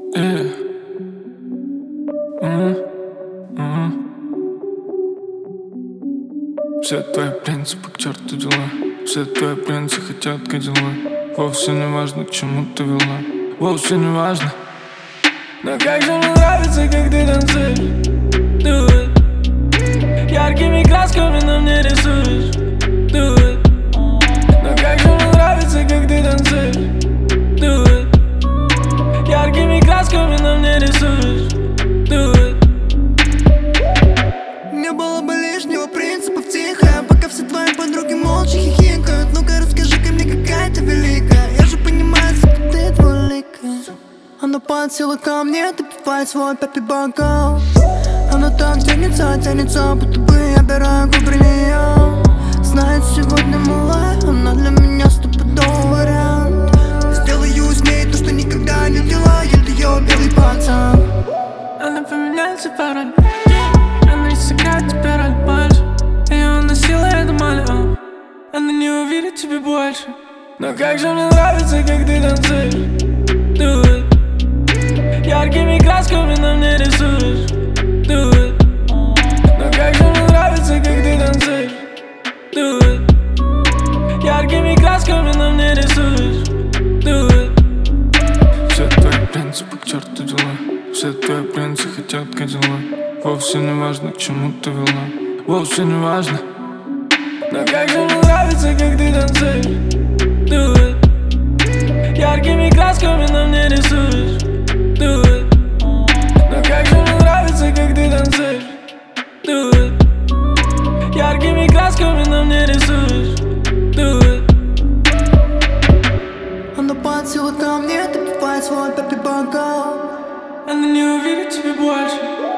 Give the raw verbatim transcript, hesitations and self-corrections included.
Yeah. Mm-hmm. Mm-hmm. Все твои принципы к черту дела. Все твои принцы хотят кадилла. Вовсе не важно, к чему ты вела. Вовсе не важно. Но как же мне нравится, как ты танцуешь. Do it. Яркими красками на мне рисуешь. Do it. Но как же мне нравится, как ты танцуешь. Do it. Яркими красками на мне рисуешь. Do it. Не было бы лишнего принципов тихо, пока все твои подруги молча хихикают. Ну-ка расскажи-ка мне, какая ты великая. Я же понимаю, что ты двуликая. Она подсела ко мне, допивает свой пятый бокал. Она так тянется, тянется, будто бы я пираю губы нее. Знает, сегодня малая, она для меня стопудовый вариант. Сделаю с ней то, что никогда не делал. Я ее белый пацан. Она поменяется пароль. Она не сыграет тебе роль больше. Ее носила, я думала, а она не увидит тебе больше. Но как же мне нравится, как ты танцуешь. Do it. Яркими красками на мне рисуешь. Do it. Но как же мне нравится, как ты танцуешь. Do it. Яркими красками на мне рисуешь. Do it. Все твои принципы к черту дела. Все твои принцы хотят кадилла. Вовсе не важно, к чему ты вела. Вовсе не важно. Но как же мне нравится, как ты танцуешь. Do it. Яркими красками на мне рисуешь. Do it. Но как же мне нравится, как ты танцуешь. Do it. Яркими красками на мне рисуешь. Do it. Она подсела ко мне, допивает свой пятый бокал. Она не увидит тебя больше.